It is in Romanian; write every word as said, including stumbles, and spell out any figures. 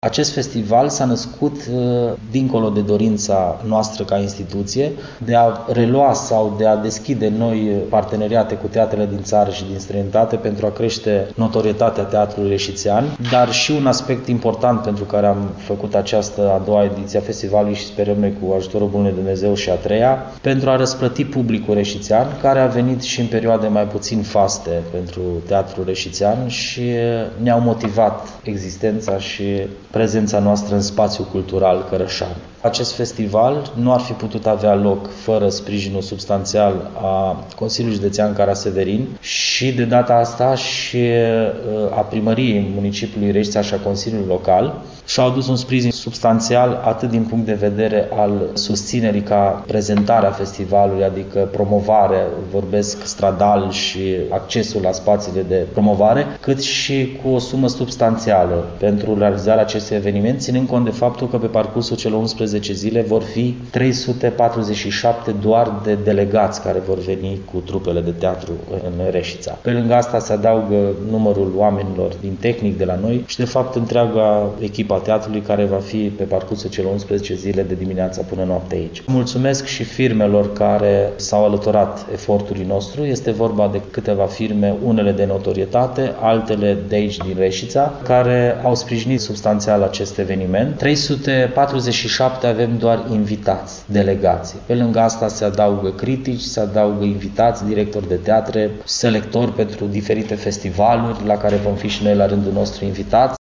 Acest festival s-a născut dincolo de dorința noastră ca instituție de a relua sau de a deschide noi parteneriate cu teatrele din țară și din străinătate pentru a crește notorietatea teatrului reșițean, dar și un aspect important pentru care am făcut această a doua ediție a festivalului și sperăm noi cu ajutorul Bunului Dumnezeu și a treia, pentru a răsplăti publicul reșițean, care a venit și în perioade mai puțin faste pentru teatrul reșițean și ne-au motivat existența și prezența noastră în spațiul cultural cărășan. Acest festival nu ar fi putut avea loc fără sprijinul substanțial a Consiliului Județean Cara-Severin și de data asta și a primăriei municipiului Reșița și a Consiliului Local și-au adus un sprijin substanțial atât din punct de vedere al susținerii ca prezentarea festivalului, adică promovare, vorbesc stradal și accesul la spațiile de promovare, cât și cu o sumă substanțială pentru realizarea acestui eveniment, ținând cont de faptul că pe parcursul celor unsprezece zile vor fi trei sute patruzeci și șapte doar de delegați care vor veni cu trupele de teatru în Reșița. Pe lângă asta se adaugă numărul oamenilor din tehnic de la noi și de fapt întreaga echipa teatrului care va fi pe parcursul celor unsprezece zile de dimineața până noapte aici. Mulțumesc și firmelor care s-au alăturat efortului nostru. Este vorba de câteva firme, unele de notorietate, altele de aici din Reșița, care au sprijinit substanțial acest eveniment. trei sute patruzeci și șapte avem doar invitați, delegații. Pe lângă asta se adaugă critici, se adaugă invitați, directori de teatre, selectori pentru diferite festivaluri la care vom fi și noi la rândul nostru invitați.